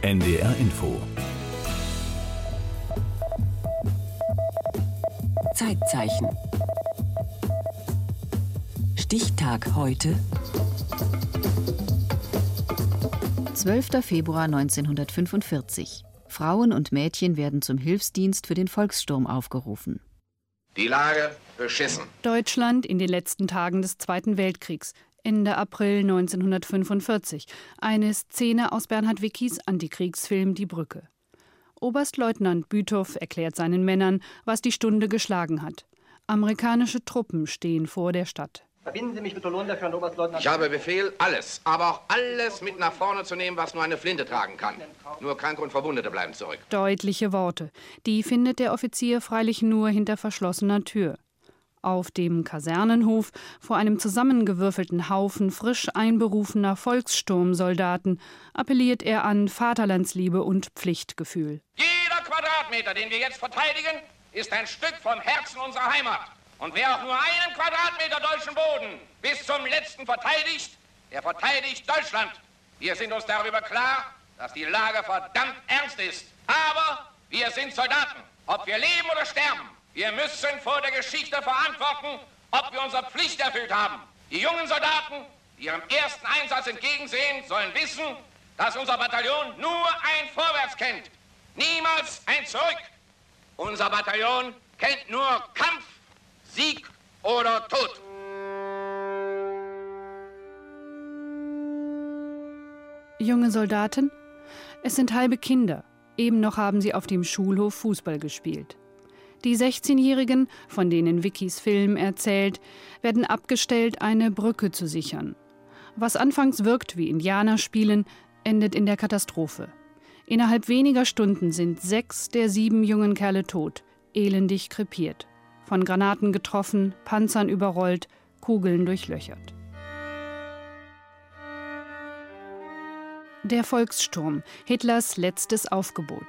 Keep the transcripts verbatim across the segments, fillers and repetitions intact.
N D R Info. Zeitzeichen. Stichtag heute. zwölfter Februar neunzehnhundertfünfundvierzig. Frauen und Mädchen werden zum Hilfsdienst für den Volkssturm aufgerufen. Die Lage beschissen. Deutschland in den letzten Tagen des Zweiten Weltkriegs. Ende April neunzehnhundertfünfundvierzig. Eine Szene aus Bernhard Wickis Antikriegsfilm Die Brücke. Oberstleutnant Büthoff erklärt seinen Männern, was die Stunde geschlagen hat. Amerikanische Truppen stehen vor der Stadt. Verbinden Sie mich mit der Lohnlehrführung, Oberstleutnant. Ich habe Befehl, alles, aber auch alles mit nach vorne zu nehmen, was nur eine Flinte tragen kann. Nur Kranke und Verwundete bleiben zurück. Deutliche Worte. Die findet der Offizier freilich nur hinter verschlossener Tür. Auf dem Kasernenhof, vor einem zusammengewürfelten Haufen frisch einberufener Volkssturmsoldaten, appelliert er an Vaterlandsliebe und Pflichtgefühl. Jeder Quadratmeter, den wir jetzt verteidigen, ist ein Stück vom Herzen unserer Heimat. Und wer auch nur einen Quadratmeter deutschen Boden bis zum letzten verteidigt, der verteidigt Deutschland. Wir sind uns darüber klar, dass die Lage verdammt ernst ist. Aber wir sind Soldaten. Ob wir leben oder sterben, wir müssen vor der Geschichte verantworten, ob wir unsere Pflicht erfüllt haben. Die jungen Soldaten, die ihrem ersten Einsatz entgegensehen, sollen wissen, dass unser Bataillon nur ein Vorwärts kennt, niemals ein Zurück. Unser Bataillon kennt nur Kampf, Sieg oder Tod. Junge Soldaten? Es sind halbe Kinder. Eben noch haben sie auf dem Schulhof Fußball gespielt. Die sechzehnjährigen, von denen Wickis Film erzählt, werden abgestellt, eine Brücke zu sichern. Was anfangs wirkt wie Indianerspielen, endet in der Katastrophe. Innerhalb weniger Stunden sind sechs der sieben jungen Kerle tot, elendig krepiert. Von Granaten getroffen, Panzern überrollt, Kugeln durchlöchert. Der Volkssturm, Hitlers letztes Aufgebot.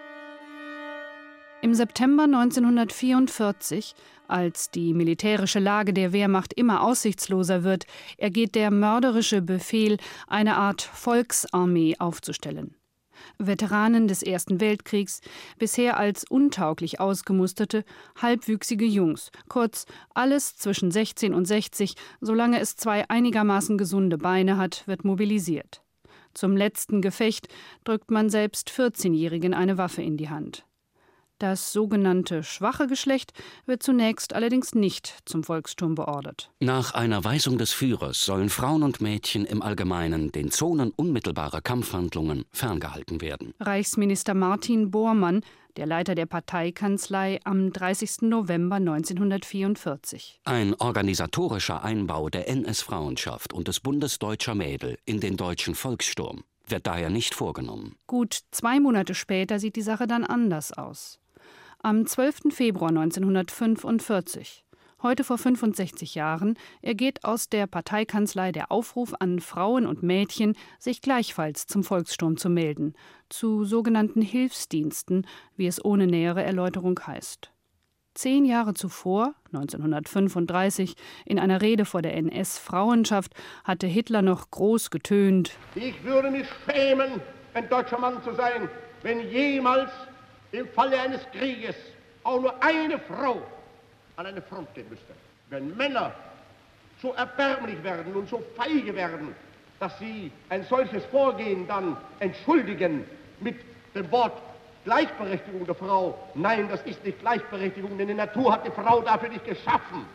Im September neunzehnhundertvierundvierzig, als die militärische Lage der Wehrmacht immer aussichtsloser wird, ergeht der mörderische Befehl, eine Art Volksarmee aufzustellen. Veteranen des Ersten Weltkriegs, bisher als untauglich ausgemusterte, halbwüchsige Jungs, kurz alles zwischen sechzehn und sechzig, solange es zwei einigermaßen gesunde Beine hat, wird mobilisiert. Zum letzten Gefecht drückt man selbst vierzehnjährigen eine Waffe in die Hand. Das sogenannte schwache Geschlecht wird zunächst allerdings nicht zum Volkssturm beordert. Nach einer Weisung des Führers sollen Frauen und Mädchen im Allgemeinen den Zonen unmittelbarer Kampfhandlungen ferngehalten werden. Reichsminister Martin Bormann, der Leiter der Parteikanzlei, am dreißigsten November neunzehnhundertvierundvierzig. Ein organisatorischer Einbau der N S-Frauenschaft und des Bundes Deutscher Mädel in den deutschen Volkssturm wird daher nicht vorgenommen. Gut zwei Monate später sieht die Sache dann anders aus. Am zwölften Februar neunzehnhundertfünfundvierzig, heute vor fünfundsechzig Jahren, ergeht aus der Parteikanzlei der Aufruf an Frauen und Mädchen, sich gleichfalls zum Volkssturm zu melden, zu sogenannten Hilfsdiensten, wie es ohne nähere Erläuterung heißt. Zehn Jahre zuvor, neunzehnhundertfünfunddreißig, in einer Rede vor der N S-Frauenschaft, hatte Hitler noch groß getönt: Ich würde mich schämen, ein deutscher Mann zu sein, wenn jemals im Falle eines Krieges auch nur eine Frau an eine Front gehen müsste. Wenn Männer so erbärmlich werden und so feige werden, dass sie ein solches Vorgehen dann entschuldigen mit dem Wort Gleichberechtigung der Frau. Nein, das ist nicht Gleichberechtigung, denn die Natur hat die Frau dafür nicht geschaffen.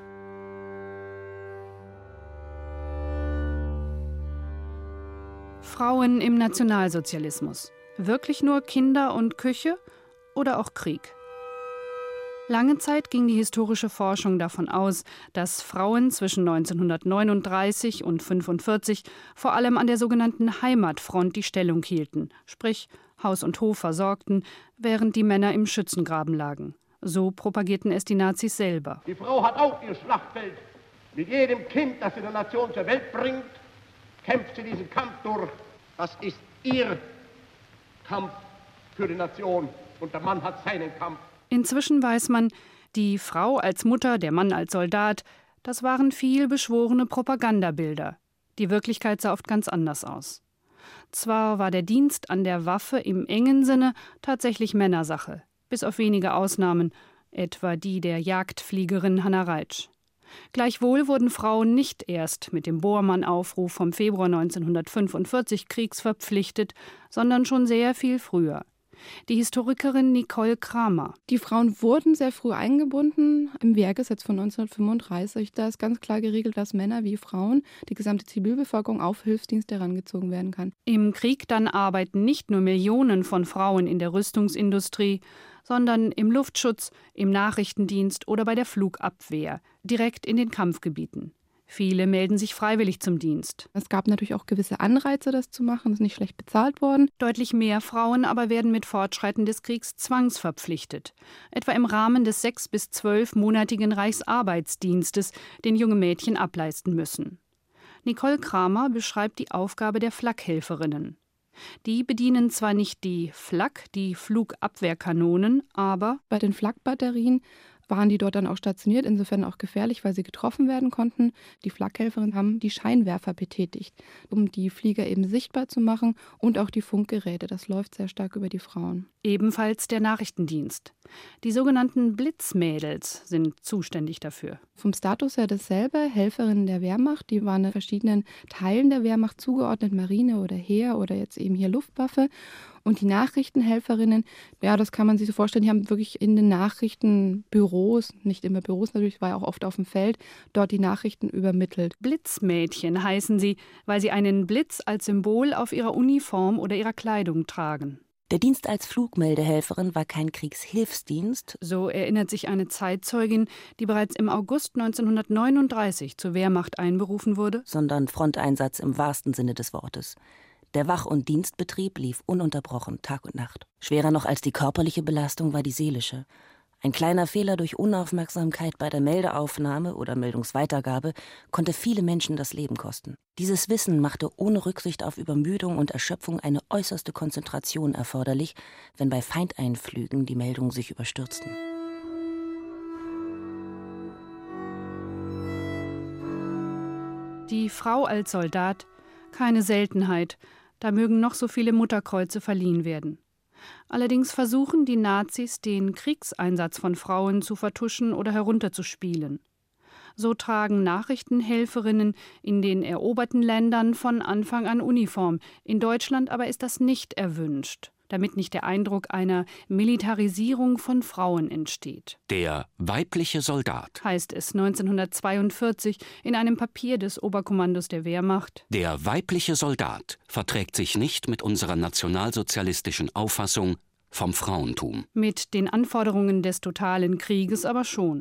Frauen im Nationalsozialismus. Wirklich nur Kinder und Küche oder auch Krieg? Lange Zeit ging die historische Forschung davon aus, dass Frauen zwischen neunzehnhundertneununddreißig und fünfundvierzig vor allem an der sogenannten Heimatfront die Stellung hielten, sprich Haus und Hof versorgten, während die Männer im Schützengraben lagen. So propagierten es die Nazis selber. Die Frau hat auch ihr Schlachtfeld. Mit jedem Kind, das sie der Nation zur Welt bringt, kämpft sie diesen Kampf durch. Das ist ihr Kampf für die Nation und der Mann hat seinen Kampf. Inzwischen weiß man, die Frau als Mutter, der Mann als Soldat, das waren viel beschworene Propagandabilder. Die Wirklichkeit sah oft ganz anders aus. Zwar war der Dienst an der Waffe im engen Sinne tatsächlich Männersache, bis auf wenige Ausnahmen, etwa die der Jagdfliegerin Hannah Reitsch. Gleichwohl wurden Frauen nicht erst mit dem Bormann-Aufruf vom Februar neunzehnhundertfünfundvierzig kriegsverpflichtet, sondern schon sehr viel früher. Die Historikerin Nicole Kramer. Die Frauen wurden sehr früh eingebunden im Wehrgesetz von neunzehnhundertfünfunddreißig. Da ist ganz klar geregelt, dass Männer wie Frauen, die gesamte Zivilbevölkerung auf Hilfsdienste herangezogen werden kann. Im Krieg dann arbeiten nicht nur Millionen von Frauen in der Rüstungsindustrie, sondern im Luftschutz, im Nachrichtendienst oder bei der Flugabwehr, direkt in den Kampfgebieten. Viele melden sich freiwillig zum Dienst. Es gab natürlich auch gewisse Anreize, das zu machen. Es ist nicht schlecht bezahlt worden. Deutlich mehr Frauen aber werden mit Fortschreiten des Kriegs zwangsverpflichtet. Etwa im Rahmen des sechs- bis zwölfmonatigen Reichsarbeitsdienstes, den junge Mädchen ableisten müssen. Nicole Kramer beschreibt die Aufgabe der Flakhelferinnen. Die bedienen zwar nicht die Flak, die Flugabwehrkanonen, aber bei den Flakbatterien waren die dort dann auch stationiert, insofern auch gefährlich, weil sie getroffen werden konnten. Die Flakhelferinnen haben die Scheinwerfer betätigt, um die Flieger eben sichtbar zu machen, und auch die Funkgeräte. Das läuft sehr stark über die Frauen. Ebenfalls der Nachrichtendienst. Die sogenannten Blitzmädels sind zuständig dafür. Vom Status her dasselbe, Helferinnen der Wehrmacht, die waren in verschiedenen Teilen der Wehrmacht zugeordnet, Marine oder Heer oder jetzt eben hier Luftwaffe. Und die Nachrichtenhelferinnen, ja, das kann man sich so vorstellen, die haben wirklich in den Nachrichtenbüros, nicht immer Büros natürlich, war ja auch oft auf dem Feld, dort die Nachrichten übermittelt. Blitzmädchen heißen sie, weil sie einen Blitz als Symbol auf ihrer Uniform oder ihrer Kleidung tragen. Der Dienst als Flugmeldehelferin war kein Kriegshilfsdienst. So erinnert sich eine Zeitzeugin, die bereits im August neunzehnhundertneununddreißig zur Wehrmacht einberufen wurde. Sondern Fronteinsatz im wahrsten Sinne des Wortes. Der Wach- und Dienstbetrieb lief ununterbrochen, Tag und Nacht. Schwerer noch als die körperliche Belastung war die seelische. Ein kleiner Fehler durch Unaufmerksamkeit bei der Meldeaufnahme oder Meldungsweitergabe konnte viele Menschen das Leben kosten. Dieses Wissen machte ohne Rücksicht auf Übermüdung und Erschöpfung eine äußerste Konzentration erforderlich, wenn bei Feindeinflügen die Meldungen sich überstürzten. Die Frau als Soldat, keine Seltenheit. Da mögen noch so viele Mutterkreuze verliehen werden. Allerdings versuchen die Nazis, den Kriegseinsatz von Frauen zu vertuschen oder herunterzuspielen. So tragen Nachrichtenhelferinnen in den eroberten Ländern von Anfang an Uniform. In Deutschland aber ist das nicht erwünscht, damit nicht der Eindruck einer Militarisierung von Frauen entsteht. Der weibliche Soldat, heißt es neunzehnhundertzweiundvierzig in einem Papier des Oberkommandos der Wehrmacht. Der weibliche Soldat verträgt sich nicht mit unserer nationalsozialistischen Auffassung vom Frauentum. Mit den Anforderungen des totalen Krieges aber schon.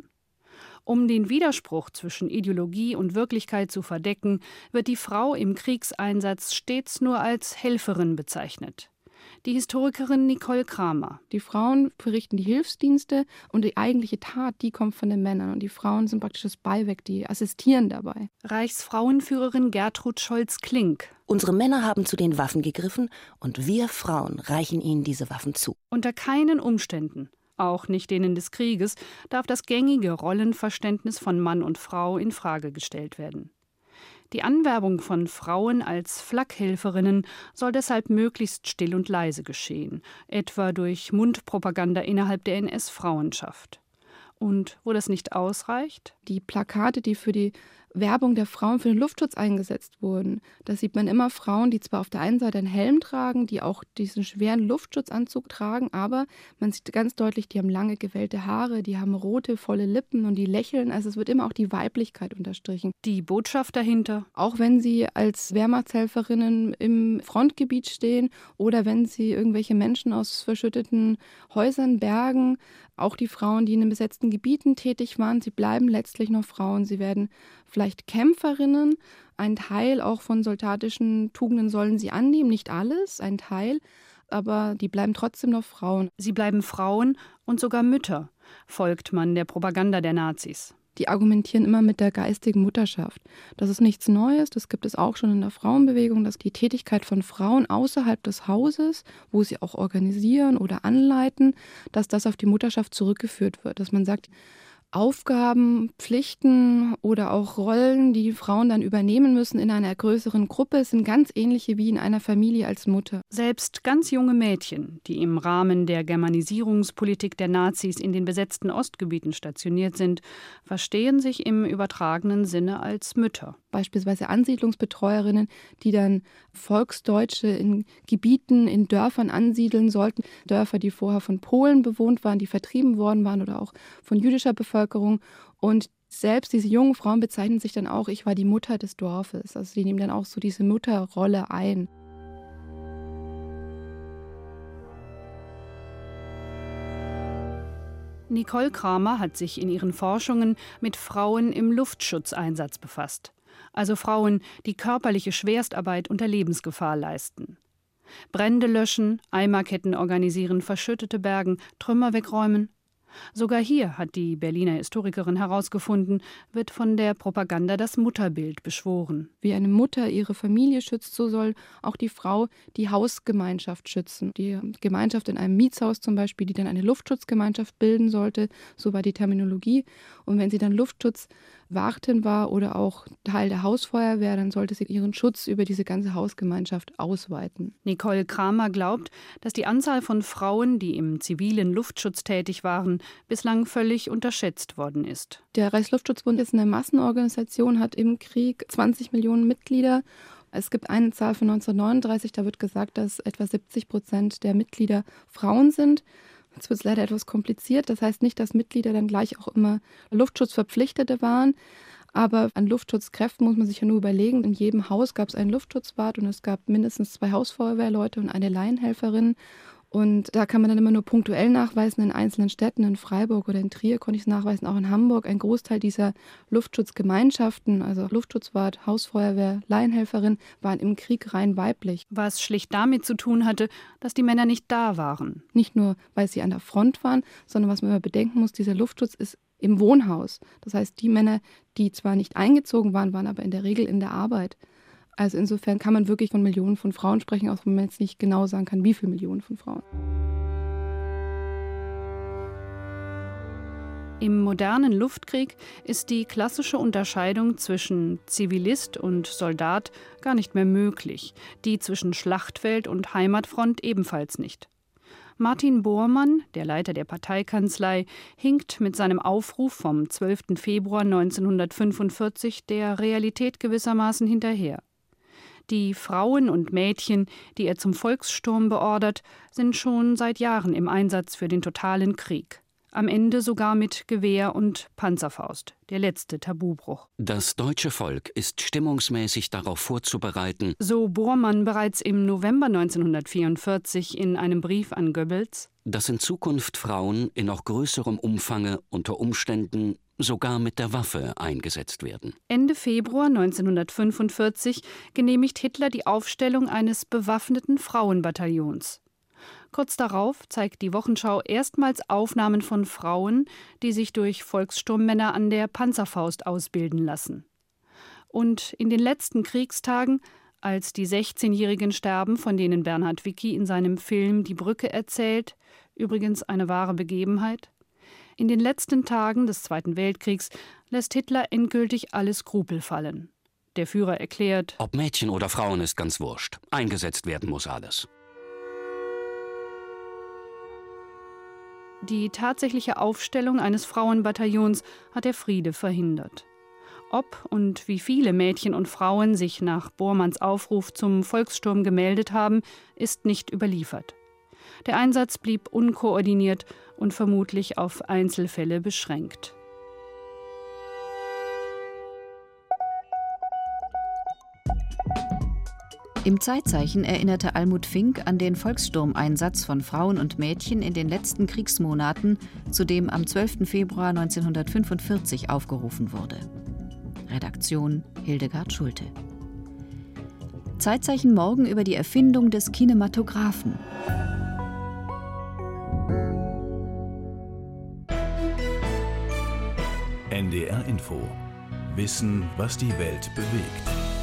Um den Widerspruch zwischen Ideologie und Wirklichkeit zu verdecken, wird die Frau im Kriegseinsatz stets nur als Helferin bezeichnet. Die Historikerin Nicole Kramer. Die Frauen verrichten die Hilfsdienste und die eigentliche Tat, die kommt von den Männern. Und die Frauen sind praktisch das Beiwerk, die assistieren dabei. Reichsfrauenführerin Gertrud Scholz-Klink. Unsere Männer haben zu den Waffen gegriffen und wir Frauen reichen ihnen diese Waffen zu. Unter keinen Umständen, auch nicht denen des Krieges, darf das gängige Rollenverständnis von Mann und Frau in Frage gestellt werden. Die Anwerbung von Frauen als Flakhelferinnen soll deshalb möglichst still und leise geschehen, etwa durch Mundpropaganda innerhalb der N S-Frauenschaft. Und wo das nicht ausreicht? Die Plakate, die für die Werbung der Frauen für den Luftschutz eingesetzt wurden. Da sieht man immer Frauen, die zwar auf der einen Seite einen Helm tragen, die auch diesen schweren Luftschutzanzug tragen, aber man sieht ganz deutlich, die haben lange gewellte Haare, die haben rote, volle Lippen und die lächeln. Also es wird immer auch die Weiblichkeit unterstrichen. Die Botschaft dahinter? Auch wenn sie als Wehrmachtshelferinnen im Frontgebiet stehen oder wenn sie irgendwelche Menschen aus verschütteten Häusern bergen, auch die Frauen, die in den besetzten Gebieten tätig waren, sie bleiben letztlich noch Frauen. Sie werden vielleicht Kämpferinnen. Ein Teil auch von soldatischen Tugenden sollen sie annehmen, nicht alles, ein Teil, aber die bleiben trotzdem noch Frauen. Sie bleiben Frauen und sogar Mütter, folgt man der Propaganda der Nazis. Die argumentieren immer mit der geistigen Mutterschaft. Das ist nichts Neues, das gibt es auch schon in der Frauenbewegung, dass die Tätigkeit von Frauen außerhalb des Hauses, wo sie auch organisieren oder anleiten, dass das auf die Mutterschaft zurückgeführt wird. Dass man sagt, Aufgaben, Pflichten oder auch Rollen, die die Frauen dann übernehmen müssen in einer größeren Gruppe, sind ganz ähnliche wie in einer Familie als Mutter. Selbst ganz junge Mädchen, die im Rahmen der Germanisierungspolitik der Nazis in den besetzten Ostgebieten stationiert sind, verstehen sich im übertragenen Sinne als Mütter. Beispielsweise Ansiedlungsbetreuerinnen, die dann Volksdeutsche in Gebieten, in Dörfern ansiedeln sollten. Dörfer, die vorher von Polen bewohnt waren, die vertrieben worden waren oder auch von jüdischer Bevölkerung. Und selbst diese jungen Frauen bezeichnen sich dann auch, ich war die Mutter des Dorfes. Also die nehmen dann auch so diese Mutterrolle ein. Nicole Kramer hat sich in ihren Forschungen mit Frauen im Luftschutzeinsatz befasst. Also Frauen, die körperliche Schwerstarbeit unter Lebensgefahr leisten. Brände löschen, Eimerketten organisieren, verschüttete Bergen, Trümmer wegräumen. Sogar hier, hat die Berliner Historikerin herausgefunden, wird von der Propaganda das Mutterbild beschworen. Wie eine Mutter ihre Familie schützt, so soll auch die Frau die Hausgemeinschaft schützen. Die Gemeinschaft in einem Mietshaus zum Beispiel, die dann eine Luftschutzgemeinschaft bilden sollte, so war die Terminologie. Und wenn sie dann Luftschutzwartin war oder auch Teil der Hausfeuerwehr, dann sollte sie ihren Schutz über diese ganze Hausgemeinschaft ausweiten. Nicole Kramer glaubt, dass die Anzahl von Frauen, die im zivilen Luftschutz tätig waren, bislang völlig unterschätzt worden ist. Der Reichsluftschutzbund ist eine Massenorganisation, hat im Krieg zwanzig Millionen Mitglieder. Es gibt eine Zahl von neunzehnhundertneununddreißig, da wird gesagt, dass etwa siebzig Prozent der Mitglieder Frauen sind. Jetzt wird es leider etwas kompliziert. Das heißt nicht, dass Mitglieder dann gleich auch immer Luftschutzverpflichtete waren. Aber an Luftschutzkräften muss man sich ja nur überlegen. In jedem Haus gab es einen Luftschutzwart und es gab mindestens zwei Hausfeuerwehrleute und eine Laienhelferin. Und da kann man dann immer nur punktuell nachweisen, in einzelnen Städten, in Freiburg oder in Trier konnte ich es nachweisen, auch in Hamburg. Ein Großteil dieser Luftschutzgemeinschaften, also Luftschutzwart, Hausfeuerwehr, Laienhelferin, waren im Krieg rein weiblich. Was schlicht damit zu tun hatte, dass die Männer nicht da waren. Nicht nur, weil sie an der Front waren, sondern was man immer bedenken muss, dieser Luftschutz ist im Wohnhaus. Das heißt, die Männer, die zwar nicht eingezogen waren, waren aber in der Regel in der Arbeit. Also insofern kann man wirklich von Millionen von Frauen sprechen, auch wenn man jetzt nicht genau sagen kann, wie viele Millionen von Frauen. Im modernen Luftkrieg ist die klassische Unterscheidung zwischen Zivilist und Soldat gar nicht mehr möglich, die zwischen Schlachtfeld und Heimatfront ebenfalls nicht. Martin Bormann, der Leiter der Parteikanzlei, hinkt mit seinem Aufruf vom zwölften Februar neunzehnhundertfünfundvierzig der Realität gewissermaßen hinterher. Die Frauen und Mädchen, die er zum Volkssturm beordert, sind schon seit Jahren im Einsatz für den totalen Krieg. Am Ende sogar mit Gewehr und Panzerfaust, der letzte Tabubruch. Das deutsche Volk ist stimmungsmäßig darauf vorzubereiten, so Bormann bereits im November neunzehnhundertvierundvierzig in einem Brief an Goebbels, dass in Zukunft Frauen in noch größerem Umfange unter Umständen sogar mit der Waffe eingesetzt werden. Ende Februar neunzehnhundertfünfundvierzig genehmigt Hitler die Aufstellung eines bewaffneten Frauenbataillons. Kurz darauf zeigt die Wochenschau erstmals Aufnahmen von Frauen, die sich durch Volkssturmmänner an der Panzerfaust ausbilden lassen. Und in den letzten Kriegstagen, als die sechzehnjährigen sterben, von denen Bernhard Wicki in seinem Film Die Brücke erzählt, übrigens eine wahre Begebenheit, in den letzten Tagen des Zweiten Weltkriegs lässt Hitler endgültig alle Skrupel fallen. Der Führer erklärt: Ob Mädchen oder Frauen ist ganz wurscht. Eingesetzt werden muss alles. Die tatsächliche Aufstellung eines Frauenbataillons hat der Friede verhindert. Ob und wie viele Mädchen und Frauen sich nach Bormanns Aufruf zum Volkssturm gemeldet haben, ist nicht überliefert. Der Einsatz blieb unkoordiniert und vermutlich auf Einzelfälle beschränkt. Im Zeitzeichen erinnerte Almut Fink an den Volkssturmeinsatz von Frauen und Mädchen in den letzten Kriegsmonaten, zu dem am zwölften Februar neunzehnhundertfünfundvierzig aufgerufen wurde. Redaktion Hildegard Schulte. Zeitzeichen morgen über die Erfindung des Kinematographen. N D R Info. Wissen, was die Welt bewegt.